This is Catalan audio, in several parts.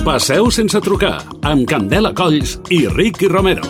Passeu sense trucar, amb Candela Colls i Ricky Romero.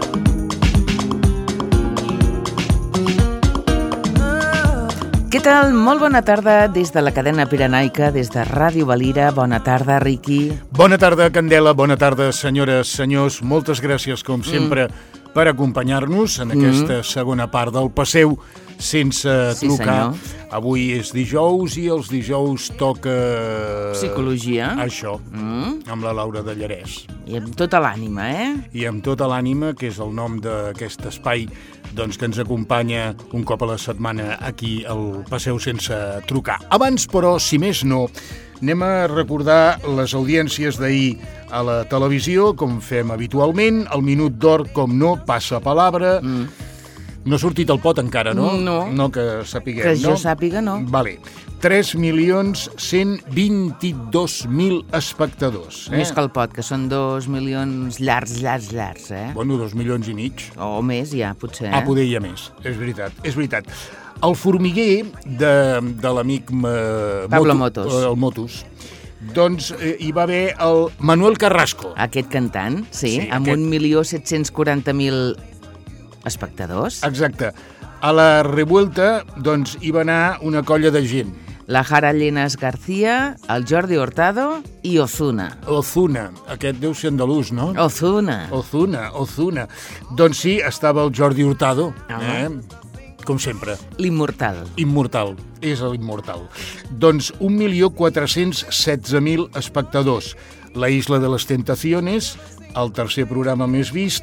Què tal? Molt bona tarda des de la cadena pirenaica, des de Ràdio Valira. Bona tarda, Ricky. Bona tarda, Candela. Bona tarda, senyores, senyors. Moltes gràcies, com sempre, per acompanyar-nos en aquesta segona part del Passeu sense trucar. Senyor. Avui és dijous i els dijous toca... Psicologia. Això, amb la Laura de Llarès. I amb tota l'ànima, I amb tota l'ànima, que és el nom d'aquest espai doncs, que ens acompanya un cop a la setmana aquí al Passeu sense trucar. Abans, però, si més no, anem a recordar les audiències d'ahir a la televisió, com fem habitualment. El Minut d'Or, com no, passa palabra. No ha sortit el pot encara, no? No. No, que sapiguem, que jo no? sàpiga, no. Vale. 3.122.000 espectadors. Més que el pot, que són 2 milions llargs, Bueno, 2 milions i mig. O més, ja, potser. Poder hi ha més, és veritat, és veritat. El formiguer de l'amic Pablo Motos. El Motos, doncs hi va haver el Manuel Carrasco. Aquest cantant, sí, amb aquest... 1.740.000 espectadors. Exacte. A la revuelta, doncs, hi va anar una colla de gent. La Jara Llenas García, el Jordi Hurtado i Ozuna. Ozuna, aquest deu ser andalús, no? Ozuna. Doncs sí, estava el Jordi Hurtado, com sempre. L'immortal. Immortal, és l'immortal. Doncs 1.416.000 espectadors. La Isla de les Tentaciones, el tercer programa més vist,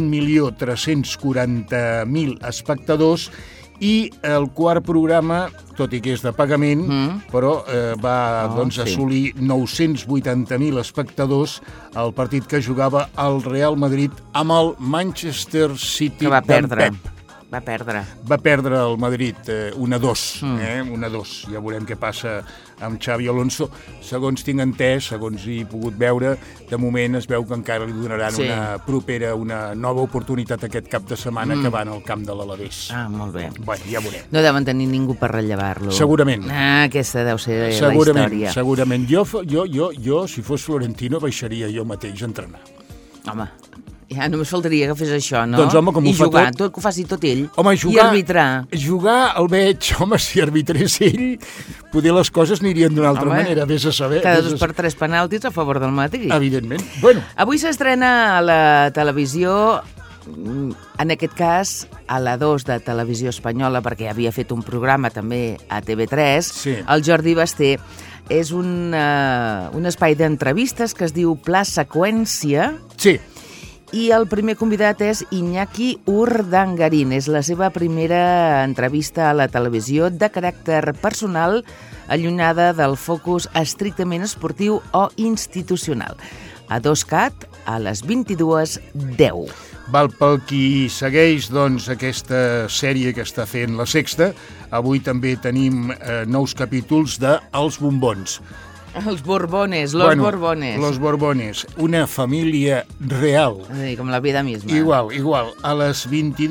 1.340.000 espectadors, i el quart programa, tot i que és de pagament, però va assolir 980.000 espectadors al partit que jugava el Real Madrid amb el Manchester City. Que va perdre. Pep. Va perdre. Va perdre el Madrid 1-2. 1-2. Ja veurem què passa amb Xavi Alonso. Segons tinc entès, segons he pogut veure, de moment es veu que encara li donaran una nova oportunitat aquest cap de setmana que van al camp de l'Alavés. Molt bé. Bueno, ja veurem. No deuen tenir ningú per rellevar-lo. Segurament. Aquesta deu ser la història. Segurament. Jo, si fos Florentino, baixaria jo mateix a entrenar. Home, ja només faltaria que fes això, no? Doncs, home, com ho fa jugar, tot, que ho faci tot ell. Home, I arbitrar. Jugar el veig, home, si arbitrés ell, poder les coses anirien d'una altra manera, vés a saber. Cada 2 per 3 penaltis a favor del Madrid. Evidentment. Bueno. Avui s'estrena a la televisió, en aquest cas a la 2 de Televisió Espanyola, perquè havia fet un programa també a TV3, el Jordi Basté. És un espai d'entrevistes que es diu Pla Seqüència. Sí. I el primer convidat és Iñaki Urdangarín. És la seva primera entrevista a la televisió de caràcter personal, allunyada del focus estrictament esportiu o institucional. A 2CAT, a les 22:10. Val, pel qui segueix doncs, aquesta sèrie que està fent La Sexta, avui també tenim nous capítols de Els Bombons. Els Borbones, los Borbones. Los Borbones, una família real. Sí, com la vida misma. Igual. A les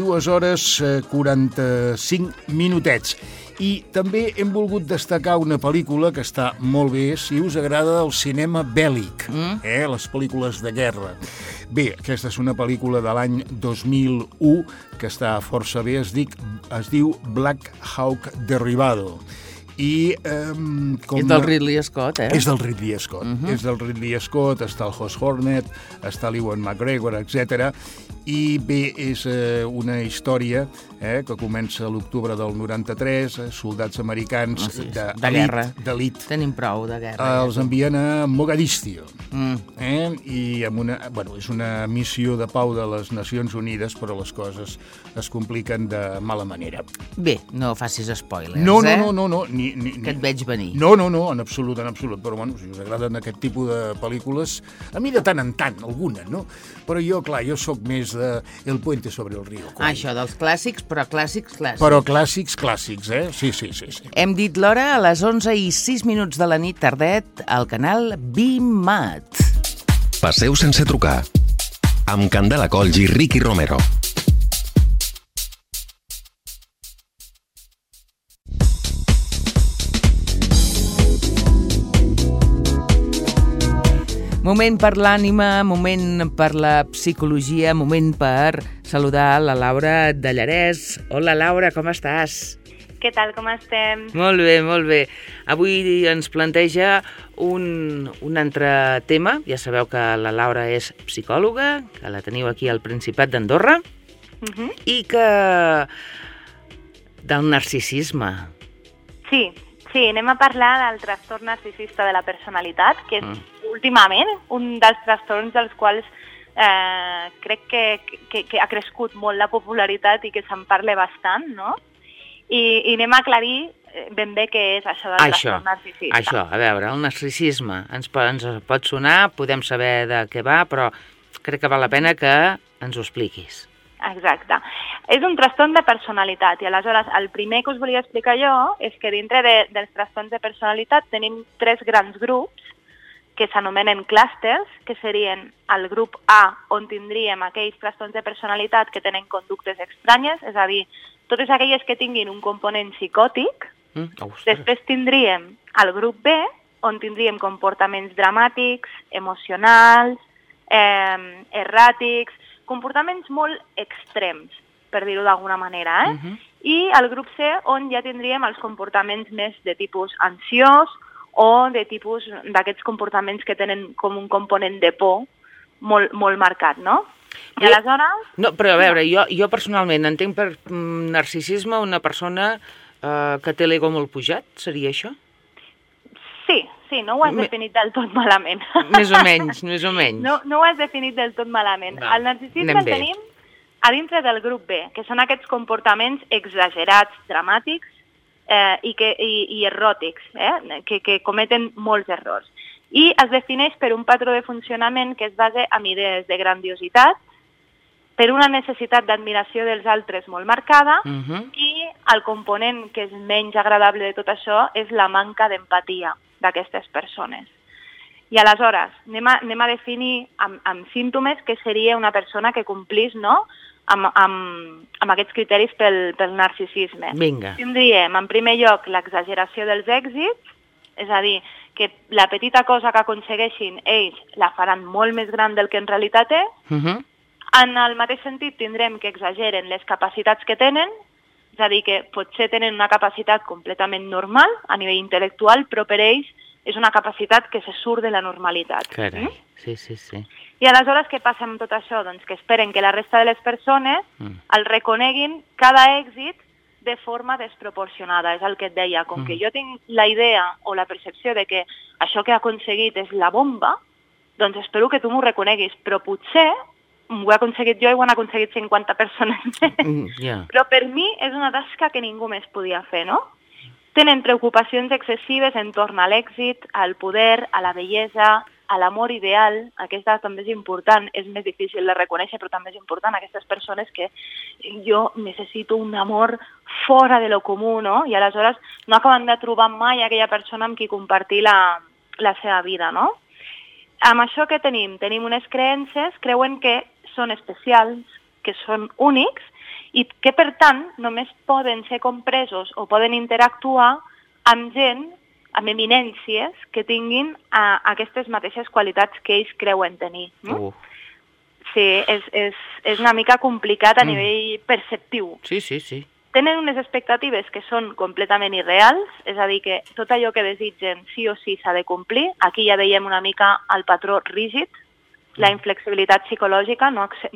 22:45 minutets. I també hem volgut destacar una pel·lícula que està molt bé si us agrada el cinema bèl·lic, les pel·lícules de guerra. Bé, aquesta és una pel·lícula de l'any 2001 que està força bé, es diu Black Hawk Derribado. És del Ridley Scott, És del Ridley Scott. És del Ridley Scott, està el Josh Hornet, està l'Ewan McGregor, etc. I bé, és una història que comença a l'octubre del 93, soldats americans d'elit. Tenim prou de guerra. Els envien a Mogadiscio. I és una missió de pau de les Nacions Unides, però les coses es compliquen de mala manera. Bé, no facis spoilers, No. Que et veig venir. No, en absolut. Però, bueno, si us agraden aquest tipus de pel·lícules, a mi de tant en tant, alguna, no? Però jo sóc més de El puente sobre el río. Això dels clàssics, però clàssics. Però clàssics, Sí. Hem dit l'hora a les 11:06 de la nit, tardet, al canal BIMAT. Passeu sense trucar, amb Candela Colls i Ricky Romero. Moment per l'ànima, moment per la psicologia, moment per saludar la Laura de Llarès. Hola, Laura, com estàs? Què tal, com estem? Molt bé, molt bé. Avui ens planteja un altre tema. Ja sabeu que la Laura és psicòloga, que la teniu aquí al Principat d'Andorra, i que del narcisisme. Sí, anem a parlar del trastorn narcisista de la personalitat, que és últimament un dels trastorns dels quals crec que ha crescut molt la popularitat i que se'n parla bastant, no? I anem a aclarir ben bé què és això del trastorn narcisista. Això, a veure, el narcisisme ens pot sonar, podem saber de què va, però crec que val la pena que ens ho expliquis. Exacte. És un trastorn de personalitat i aleshores el primer que us volia explicar jo és que dintre dels trastorns de personalitat tenim 3 grans grups que s'anomenen clústers, que serien el grup A, on tindríem aquells trastorns de personalitat que tenen conductes estranyes, és a dir, totes aquelles que tinguin un component psicòtic. Després tindríem el grup B, on tindríem comportaments dramàtics, emocionals, erràtics, comportaments molt extrems, per dir-ho d'alguna manera, I el grup C, on ja tindríem els comportaments més de tipus ansiós o de tipus d'aquests comportaments que tenen com un component de por molt marcat, no? I aleshores... No, però a veure, jo personalment entenc per narcisisme una persona que té l'ego molt pujat, seria això? Sí, no ho has definit del tot malament. Més o menys. No ho has definit del tot malament. El narcisisme el tenim a dintre del grup B, que són aquests comportaments exagerats, dramàtics i erròtics, que cometen molts errors. I es defineix per un patró de funcionament que es basa en idees de grandiositat, per una necessitat d'admiració dels altres molt marcada, i el component que és menys agradable de tot això és la manca d'empatia d'aquestes persones. I aleshores anem a definir amb símptomes que seria una persona que complís, no?, amb aquests criteris pel narcisisme. Vinga. Tindríem, en primer lloc, l'exageració dels èxits, és a dir, que la petita cosa que aconsegueixin ells la faran molt més gran del que en realitat és. En el mateix sentit tindrem que exageren les capacitats que tenen, és a dir, que potser tenen una capacitat completament normal a nivell intel·lectual, però per ells és una capacitat que se surt de la normalitat. Carai, sí. I aleshores què passa amb tot això? Doncs que esperen que la resta de les persones el reconeguin cada èxit de forma desproporcionada. És el que et deia, com que jo tinc la idea o la percepció de que això que he aconseguit és la bomba, doncs espero que tu m'ho reconeguis, però potser ho he aconseguit jo i ho han aconseguit 50 persones més. Però per mi és una tasca que ningú més podia fer, no? Tenen preocupacions excessives entorn a l'èxit, al poder, a la bellesa, a l'amor ideal. Aquesta també és important, és més difícil de reconèixer, però també és important. Aquestes persones que jo necessito un amor fora de lo comú, no? I aleshores no acaben de trobar mai aquella persona amb qui compartir la seva vida, no? Amb això que tenim? Tenim unes creences, creuen que són especials, que són únics i que, per tant, només poden ser compresos o poden interactuar amb gent, amb eminències que tinguin aquestes mateixes qualitats que ells creuen tenir. Sí, és una mica complicat a nivell perceptiu. Sí. Tenen unes expectatives que són completament irreals, és a dir, que tot allò que desitgen sí o sí s'ha de complir. Aquí ja veiem una mica el patró rígid, la inflexibilitat psicològica,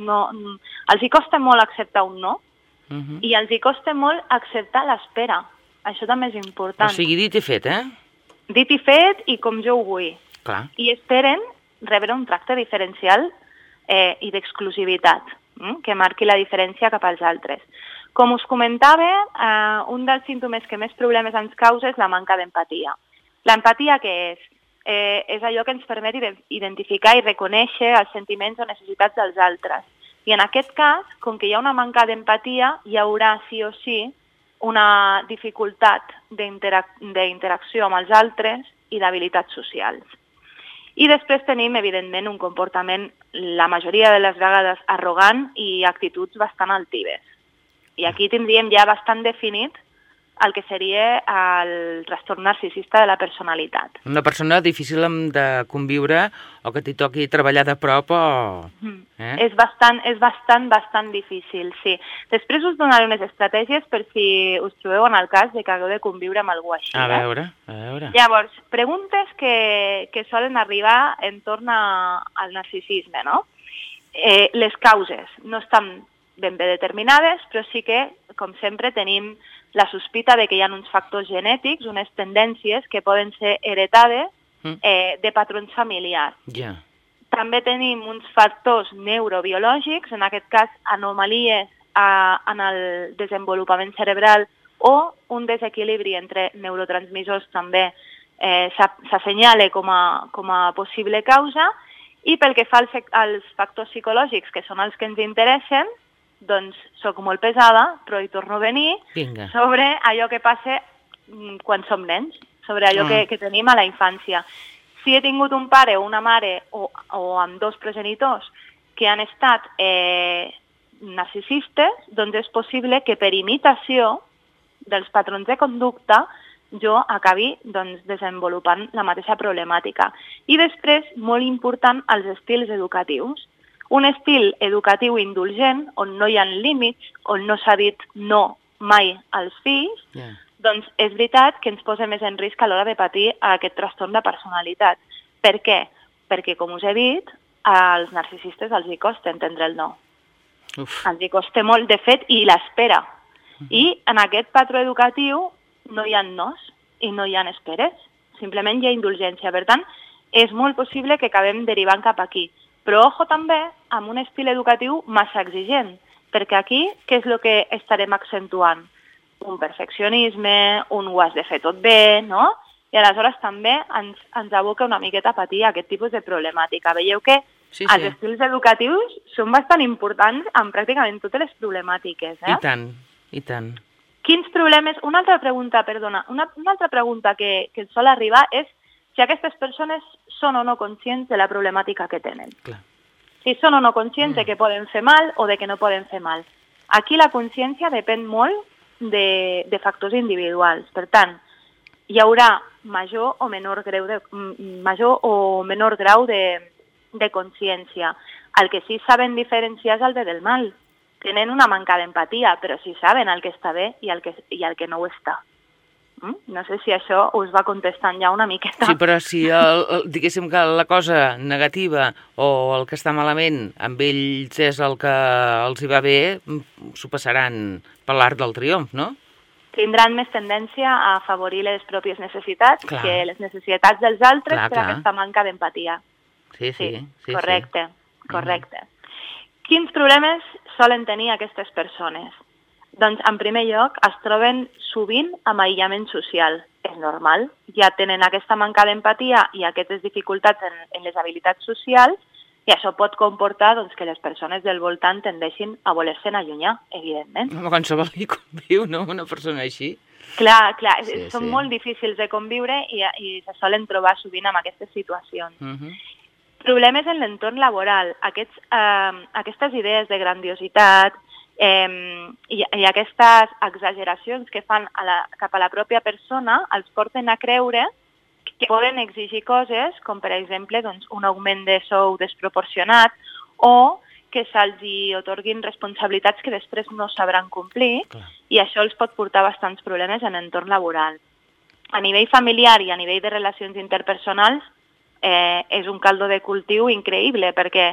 els hi costa molt acceptar un no, i els hi costa molt acceptar l'espera. Això també és important. O sigui, dit i fet, Dit i fet i com jo ho vull. Clar. I esperen rebre un tracte diferencial i d'exclusivitat, que marqui la diferència cap als altres. Com us comentava, un dels símptomes que més problemes ens causa és la manca d'empatia. L'empatia què és? És allò que ens permet identificar i reconèixer els sentiments o necessitats dels altres. I en aquest cas, com que hi ha una manca d'empatia, hi haurà sí o sí una dificultat d'interacció amb els altres i d'habilitats socials. I després tenim, evidentment, un comportament, la majoria de les vegades, arrogant i actituds bastant altives. I aquí tindríem ja bastant definit el que seria el trastorn narcisista de la personalitat. Una persona difícil de conviure o que t'hi toqui treballar de prop o... És bastant difícil, sí. Després us donaré unes estratègies per si us trobeu en el cas de que hagueu de conviure amb algú així. A veure. Llavors, preguntes que solen arribar entorn al narcisisme, no? Les causes no estan ben bé determinades, però sí que, com sempre, tenim la sospita de que hi ha uns factors genètics, unes tendències que poden ser heretades de patrons familiars. També tenim uns factors neurobiològics, en aquest cas anomalies en el desenvolupament cerebral o un desequilibri entre neurotransmissors també s'assenyala com a possible causa, i pel que fa als factors psicològics, que són els que ens interessen, doncs soc molt pesada, però hi torno a venir sobre allò que passa quan som nens, sobre allò que tenim a la infància. Si he tingut un pare o una mare o amb dos progenitors que han estat narcisistes, doncs és possible que per imitació dels patrons de conducta jo acabi desenvolupant la mateixa problemàtica. I després, molt important, els estils educatius. Un estil educatiu indulgent, on no hi ha límits, on no s'ha dit no mai als fills, doncs és veritat que ens posa més en risc a l'hora de patir aquest trastorn de personalitat. Per què? Perquè, com us he dit, als narcisistes els hi costa entendre el no. Els hi costa molt, de fet, i l'espera. I en aquest patró educatiu no hi ha nos i no hi ha esperes. Simplement hi ha indulgència. Per tant, és molt possible que acabem derivant cap aquí. Però, ojo, també, amb un estil educatiu massa exigent, perquè aquí, què és el que estarem accentuant? Un perfeccionisme, un ho has de fer tot bé, no? I aleshores també ens aboca una miqueta a patir aquest tipus de problemàtica. Veieu que els estils educatius són bastant importants en pràcticament totes les problemàtiques. I tant, i tant. Quins problemes... Una altra pregunta que ens sol arribar és si aquestes persones són o no conscients de la problemàtica que tenen. Clar. Si són o no conscients de que poden fer mal o de que no poden fer mal. Aquí la consciència depèn molt de factors individuals. Per tant, hi haurà major o menor grau de consciència. El que sí saben diferenciar és el bé del mal. Tenen una manca d'empatia, però sí saben el que està bé i el que no ho està. No sé si això us va contestant ja una miqueta. Sí, però si diguéssim que la cosa negativa o el que està malament amb ells és el que els hi va bé, s'ho passaran per l'art del triomf, no? Tindran més tendència a afavorir les pròpies necessitats que les necessitats dels altres per aquesta manca d'empatia. Sí. Correcte. Quins problemes solen tenir aquestes persones? Doncs, en primer lloc, es troben sovint amb aïllament social. És normal, ja tenen aquesta manca d'empatia i aquestes dificultats en les habilitats socials, i això pot comportar que les persones del voltant tendeixin a voler-se'n allunyar, evidentment. Qualsevol hi conviu, no?, una persona així. Clar, són molt difícils de conviure i se solen trobar sovint en aquestes situacions. Problemes en l'entorn laboral. Aquestes idees de grandiositat i aquestes exageracions que fan cap a la pròpia persona els porten a creure que poden exigir coses com, per exemple, un augment de sou desproporcionat o que se'ls atorguin responsabilitats que després no sabran complir i això els pot portar bastants problemes en l'entorn laboral. A nivell familiar i a nivell de relacions interpersonals és un caldo de cultiu increïble perquè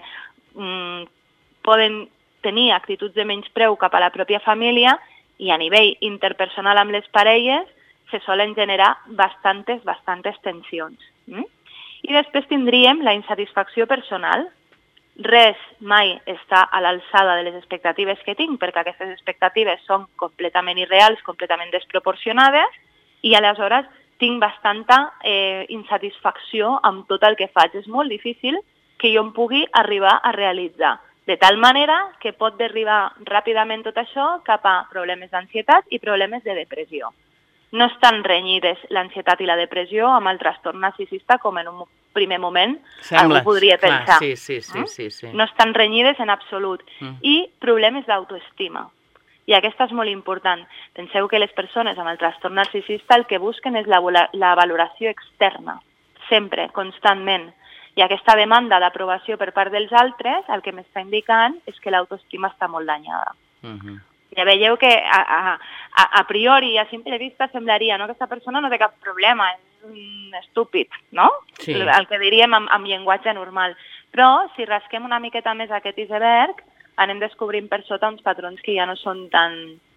poden tenir actituds de menyspreu cap a la pròpia família i a nivell interpersonal amb les parelles se solen generar bastantes tensions. I després tindríem la insatisfacció personal. Res mai està a l'alçada de les expectatives que tinc, perquè aquestes expectatives són completament irreals, completament desproporcionades, i aleshores tinc bastanta insatisfacció amb tot el que faig. És molt difícil que jo em pugui arribar a realitzar. De tal manera que pot derivar ràpidament tot això cap a problemes d'ansietat i problemes de depressió. No estan renyides l'ansietat i la depressió amb el trastorn narcisista com en un primer moment algú podria pensar. Sí. No estan renyides en absolut. I problemes d'autoestima. I aquesta és molt important. Penseu que les persones amb el trastorn narcisista el que busquen és la valoració externa, sempre, constantment. I aquesta demanda d'aprovació per part dels altres el que m'està indicant és que l'autoestima està molt danyada. Ja veieu que a priori, a simple vista, semblaria que aquesta persona no té cap problema, és un estúpid, no? Sí. El que diríem amb llenguatge normal. Però si rasquem una miqueta més aquest iceberg, anem descobrint per sota uns patrons que ja no són tan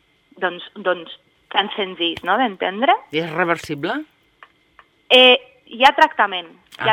senzills, no?, d'entendre. I és reversible? Hi ha tractament.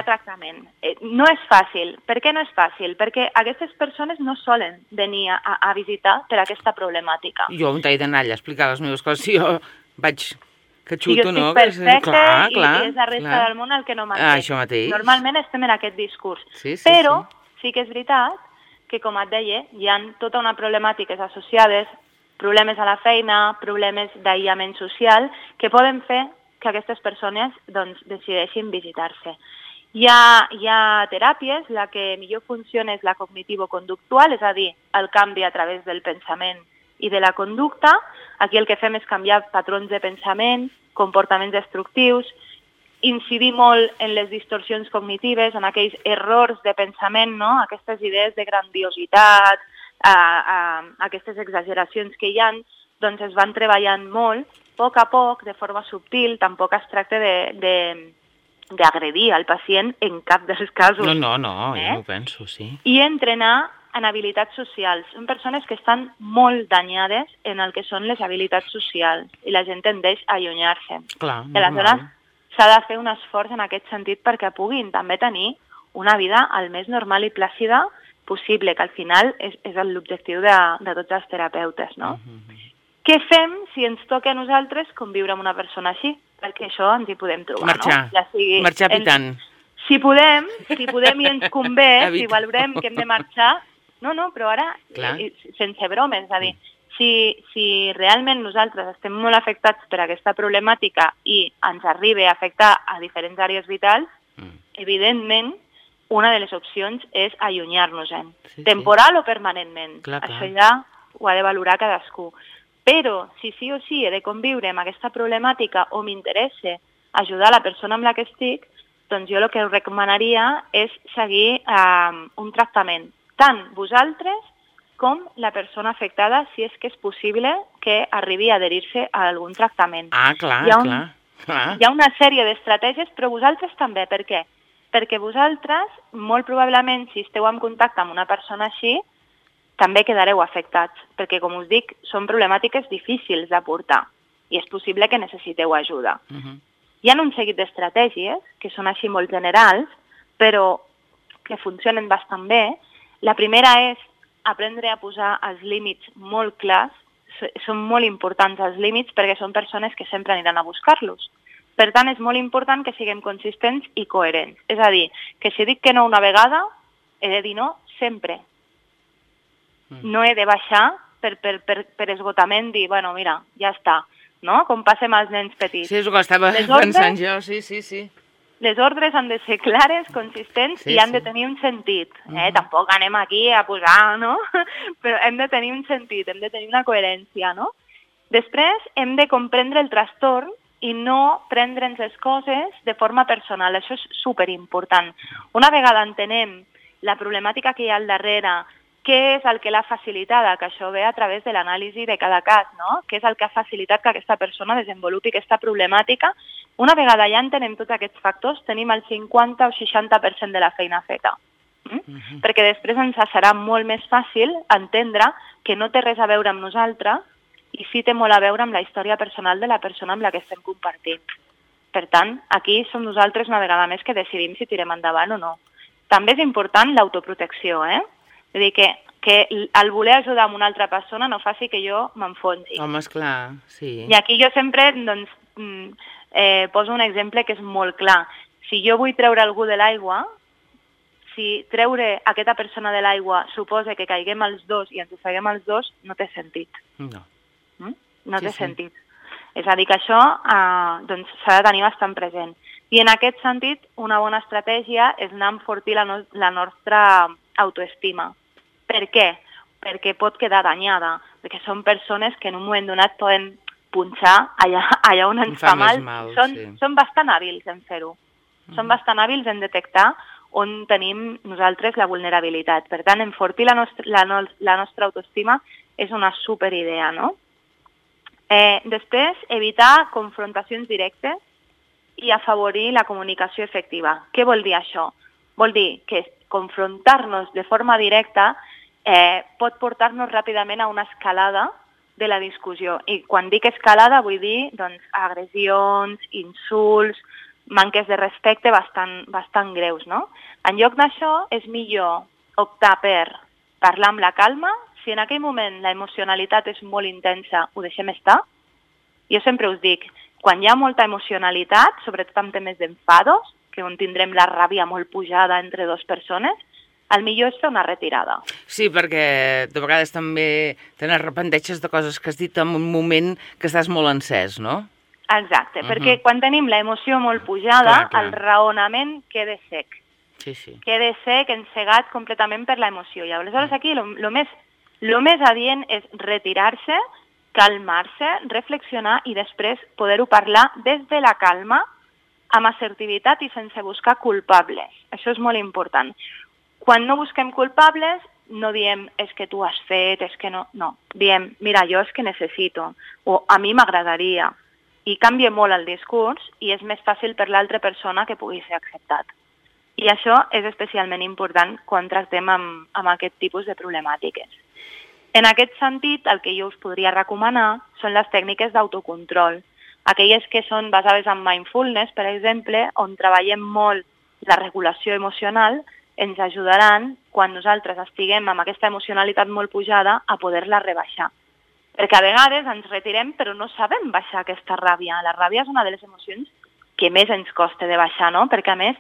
No és fàcil. Per què no és fàcil? Perquè aquestes persones no solen venir a visitar per aquesta problemàtica. Jo on he d'anar allà a explicar les meves coses, si jo vaig que xuto, no? Jo estic perfecte i és la resta del món el que no m'entén. Això mateix. Normalment estem en aquest discurs. Però sí que és veritat que, com et deia, hi ha tota una problemàtiques associades, problemes a la feina, problemes d'aïllament social, que poden fer que aquestes persones decideixin visitar-se. Hi ha teràpies, la que millor funciona és la cognitivo-conductual, és a dir, el canvi a través del pensament i de la conducta. Aquí el que fem és canviar patrons de pensament, comportaments destructius, incidir molt en les distorsions cognitives, en aquells errors de pensament, no? Aquestes idees de grandiositat, aquestes exageracions que hi ha, doncs es van treballant molt, a poc, de forma subtil, tampoc es tracta d'agredir al pacient en cap dels casos. No, jo ho penso, sí. I entrenar en habilitats socials. Són persones que estan molt danyades en el que són les habilitats socials i la gent tendeix a allunyar-se. Clar, aleshores s'ha de fer un esforç en aquest sentit perquè puguin també tenir una vida el més normal i plàcida possible, que al final és l'objectiu de tots els terapeutes, no? Què fem si ens toca a nosaltres conviure amb una persona així? Perquè això ens hi podem trobar, no? Marxar pitant. Si podem i ens convé, si valorem que hem de marxar, no, però ara, sense bromes, és a dir, si realment nosaltres estem molt afectats per aquesta problemàtica i ens arriba a afectar a diferents àrees vitals, evidentment, una de les opcions és allunyar-nos-en, temporal o permanentment. Això ja ho ha de valorar cadascú. Però, si sí o sí he de conviure amb aquesta problemàtica o m'interessa ajudar la persona amb la que estic, doncs jo el que us recomanaria és seguir un tractament, tant vosaltres com la persona afectada, si és que és possible que arribi a adherir-se a algun tractament. Clar. Hi ha una sèrie d'estratègies, però vosaltres també. Per què? Perquè vosaltres, molt probablement, si esteu en contacte amb una persona així, també quedareu afectats, perquè, com us dic, són problemàtiques difícils de portar i és possible que necessiteu ajuda. Hi ha un seguit d'estratègies que són així molt generals, però que funcionen bastant bé. La primera és aprendre a posar els límits molt clars. Són molt importants els límits perquè són persones que sempre aniran a buscar-los. Per tant, és molt important que siguem consistents i coherents. És a dir, que si dic que no una vegada, he de dir no sempre. No he de baixar per esgotament, dir, bueno, mira, ja està, no? Com passem als nens petits. Sí, és el que estava pensant jo, sí. Les ordres han de ser clares, consistents i han de tenir un sentit. Tampoc anem aquí a posar, no? Però hem de tenir un sentit, hem de tenir una coherència, no? Després hem de comprendre el trastorn i no prendre'ns les coses de forma personal. Això és superimportant. Una vegada entenem la problemàtica que hi ha al darrere, què és el que l'ha facilitada, que això ve a través de l'anàlisi de cada cas, no? Què és el que ha facilitat que aquesta persona desenvolupi aquesta problemàtica. Una vegada ja entenem tots aquests factors, tenim el 50 o 60% de la feina feta. Perquè després ens serà molt més fàcil entendre que no té res a veure amb nosaltres i sí té molt a veure amb la història personal de la persona amb la que estem compartint. Per tant, aquí som nosaltres una vegada més que decidim si tirem endavant o no. També és important l'autoprotecció, Vull dir que el voler ajudar a una altra persona no faci que jo m'enfonsi. Home, esclar, sí. I aquí jo sempre poso un exemple que és molt clar. Si jo vull treure algú de l'aigua, si treure aquesta persona de l'aigua suposa que caiguem els dos i ens ofeguem els dos, no té sentit. No. No té sentit. És a dir, que això s'ha de tenir bastant present. I en aquest sentit, una bona estratègia és anar a enfortir la nostra autoestima. Per què? Perquè pot quedar danyada. perquè són persones que en un moment donat poden punxar allà on ens fa mal. Són bastant hàbils en fer-ho. Són bastant hàbils en detectar on tenim nosaltres la vulnerabilitat. Per tant, enfortir la nostra autoestima és una superidea, no? Després, evitar confrontacions directes i afavorir la comunicació efectiva. Què vol dir això? Vol dir que confrontar-nos de forma directa pot portar-nos ràpidament a una escalada de la discussió. I quan dic escalada vull dir agressions, insults, manques de respecte bastant greus, no? En lloc d'això, és millor optar per parlar amb la calma. Si en aquell moment la emocionalitat és molt intensa, ho deixem estar. Jo sempre us dic, quan hi ha molta emocionalitat, sobretot en temes d'enfados, que on tindrem la ràbia molt pujada entre dues persones, el millor és fer una retirada. Sí, perquè de vegades també te n'arrepenteixes de coses que has dit en un moment que estàs molt encès, no? Exacte, perquè quan tenim l'emoció molt pujada, el raonament queda sec. Sí, sí. Queda sec, encegat completament per l'emoció. I aleshores aquí lo més adient és retirar-se, calmar-se, reflexionar i després poder-ho parlar des de la calma, amb assertivitat i sense buscar culpables. Això és molt important. Quan no busquem culpables, no diem és que tu has fet, és que no. No, diem, mira, jo és que necessito, o a mi m'agradaria. I canvia molt el discurs i és més fàcil per l'altra persona que pugui ser acceptat. I això és especialment important quan tractem amb aquest tipus de problemàtiques. En aquest sentit, el que jo us podria recomanar són les tècniques d'autocontrol, aquelles que són basades en mindfulness, per exemple, on treballem molt la regulació emocional, ens ajudaran, quan nosaltres estiguem amb aquesta emocionalitat molt pujada, a poder-la rebaixar. Perquè a vegades ens retirem però no sabem baixar aquesta ràbia. La ràbia és una de les emocions que més ens costa de baixar, no? Perquè a més,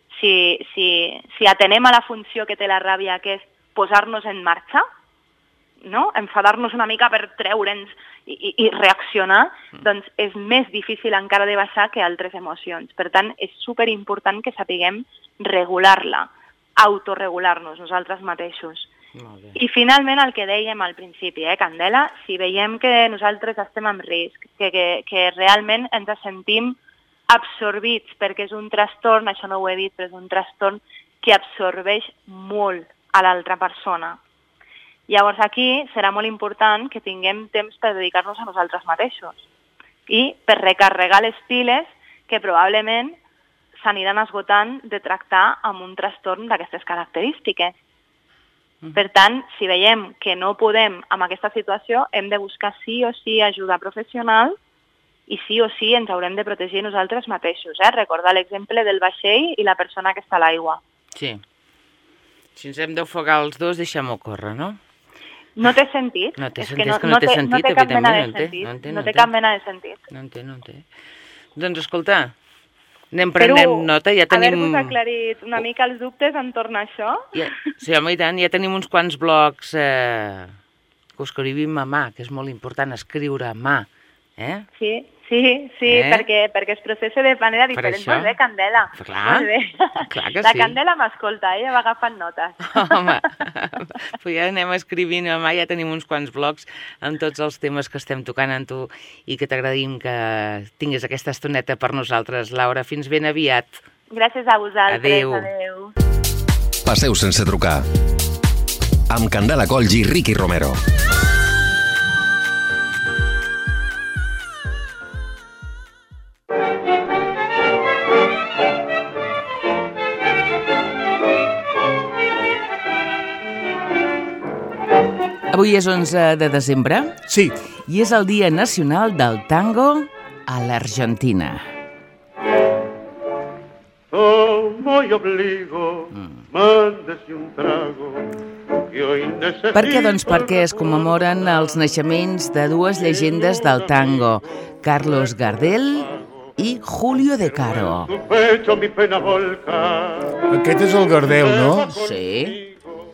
si atenem a la funció que té la ràbia, que és posar-nos en marxa, no? Enfadar-nos una mica per treure'ns i reaccionar, doncs és més difícil encara de baixar que altres emocions. Per tant, és superimportant que sapiguem regular-la, autorregular-nos nosaltres mateixos. I finalment el que dèiem al principi, Candela, si veiem que nosaltres estem en risc, que realment ens sentim absorbits, perquè és un trastorn, això no ho he dit, però és un trastorn que absorbeix molt a l'altra persona. Llavors aquí serà molt important que tinguem temps per dedicar-nos a nosaltres mateixos i per recarregar les piles que probablement s'aniran esgotant de tractar amb un trastorn d'aquestes característiques. Per tant, si veiem que no podem amb aquesta situació, hem de buscar sí o sí ajuda professional i sí o sí ens haurem de protegir nosaltres mateixos. Recordar l'exemple del vaixell i la persona que està a l'aigua. Sí. Si ens hem d'ofegar els dos, deixem-ho córrer, no? No té sentit. No té sentit, que no té sentit, evidentment. No té cap mena de sentit. No en té. Doncs escolta, anem prenent nota, ja tenim... Haver-vos aclarit una mica els dubtes entorn a això. Sí, home, i tant, ja tenim uns quants blocs que ho escrivim a mà, que és molt important escriure a mà. Sí, perquè es processa de manera diferent. Molt bé, Candela. Clar que sí. La Candela m'escolta, ella va agafant notes. Home, pues ja anem escrivint a mà, ja tenim uns quants blocs amb tots els temes que estem tocant amb tu i que t'agradim que tinguis aquesta estoneta per nosaltres, Laura. Fins ben aviat. Gràcies a vosaltres. Adéu. Passeu sense trucar. Amb Candela Colls i Riqui Romero. Avui és 11 de desembre. Sí. I és el Dia Nacional del Tango a l'Argentina. Per què? Doncs perquè es commemoren els naixements de dues llegendes del tango, Carlos Gardel i Julio De Caro. Aquest és el Gardel, no? Sí.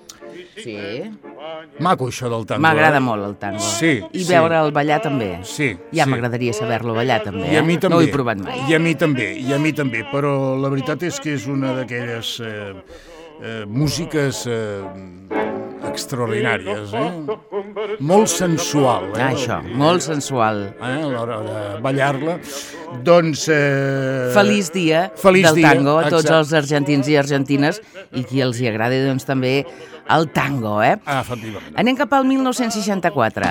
Maco, això del tango. M'agrada molt el tango. Sí. I veure'l ballar també. Sí. Ja m'agradaria saber-lo ballar també. I a mi també. No ho he provat mai. I a mi també. Però la veritat és que és una d'aquelles músiques extraordinàries, Molt sensual, Això, molt sensual. A l'hora de ballar-la. Doncs... Feliç dia del tango a tots els argentins i argentines i qui els hi agradi, doncs, també el tango, Efectivament. Anem cap al 1964.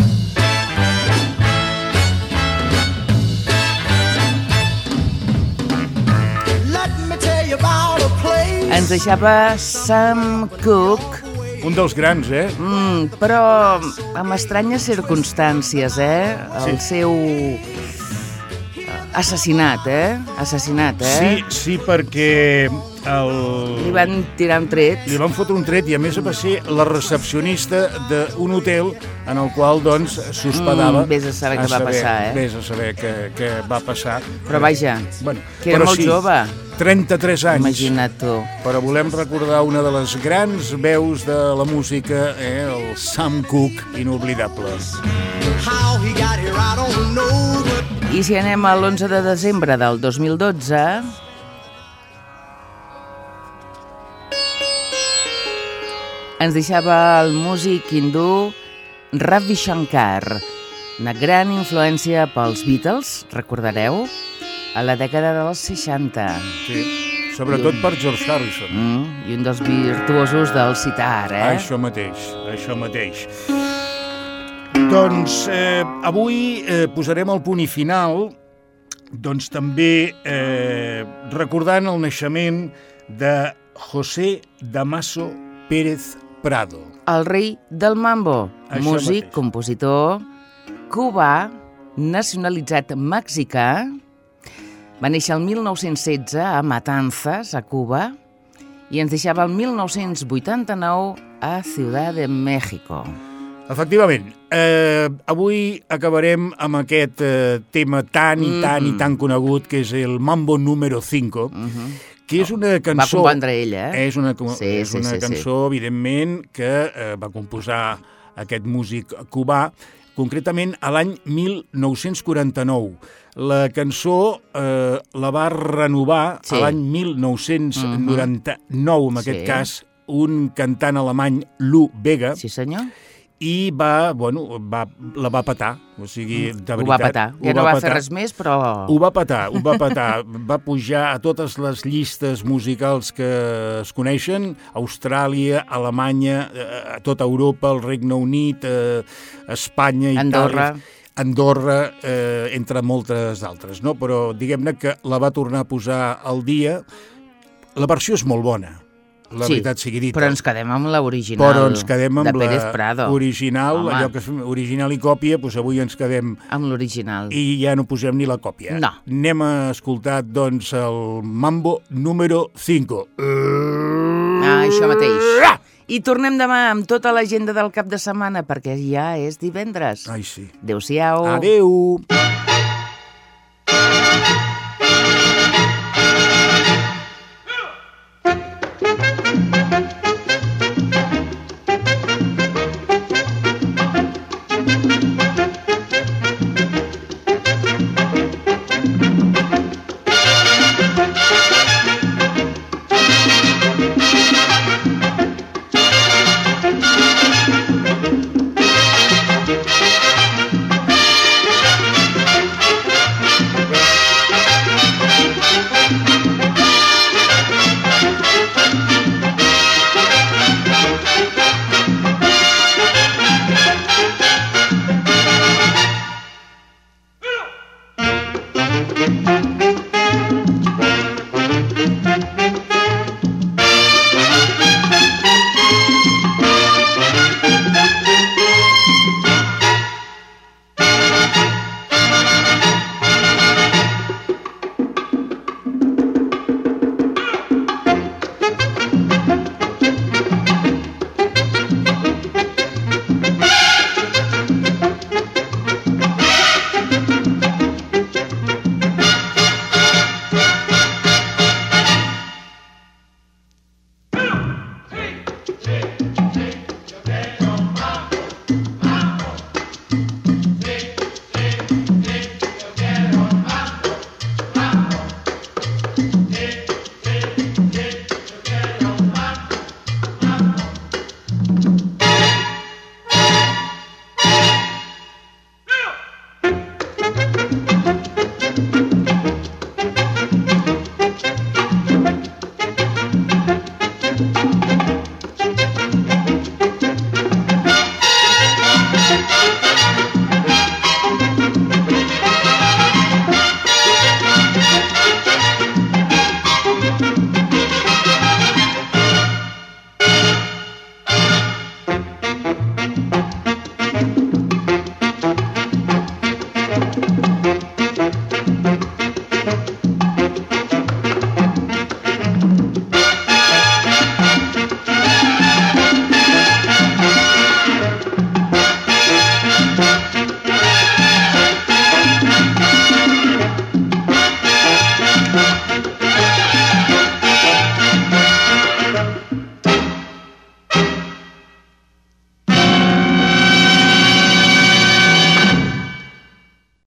Ens deixava Sam Cooke. Un dels grans, Però amb estranyes circumstàncies, El seu assassinat, Assassinat, Sí, perquè li van tirar un tret. li van fotre un tret i a més va ser la recepcionista d'un hotel en el qual, doncs, s'hospedava. Vés a saber què va passar, Vés a saber què va passar. Però vaja, Bueno, que era però molt jove. 33 anys. Imagina't tu. Però volem recordar una de les grans veus de la música, el Sam Cooke, inoblidable. I si anem a l'11 de desembre del 2012... ens deixava el músic hindú Ravi Shankar, una gran influència pels Beatles, recordareu, a la dècada dels 60. Sí, sobretot per George Harrison. I un dels virtuosos del sitar, Això mateix. Doncs avui posarem el punt i final, doncs també recordant el naixement de José Damaso Pérez Prado. El rei del mambo, Això músic, mateix. compositor, cubà, nacionalitzat mexicà. Va néixer el 1916 a Matanzas, a Cuba, i ens deixava el 1989 a Ciudad de México. Efectivament, avui acabarem amb aquest tema tan conegut, que és el Mambo número 5, que és una cançó... Va compondre ella, És una Sí. cançó, evidentment, que va composar aquest músic cubà, concretament a l'any 1949. La cançó la va renovar a l'any 1999, en aquest cas, un cantant alemany, Lou Bega, Sí, senyor. i la va petar, o sigui, de veritat. Ho va petar. Ja no va fer res més, però... Ho va petar. Va pujar a totes les llistes musicals que es coneixen, Austràlia, Alemanya, a tota Europa, el Regne Unit, Espanya, Itàlia... Andorra, entre moltes altres, no? Però diguem-ne que la va tornar a posar al dia. La versió és molt bona, la veritat sigui dita. Però ens quedem amb l'original de Pérez Prado. Original, allò que és original i còpia, doncs avui ens quedem... Amb l'original. I ja no posem ni la còpia. No. Anem a escoltar, doncs, el Mambo número 5. Això mateix. I tornem demà amb tota l'agenda del cap de setmana, perquè ja és divendres. Ai, sí. Adéu-siau. Adéu. Thank you.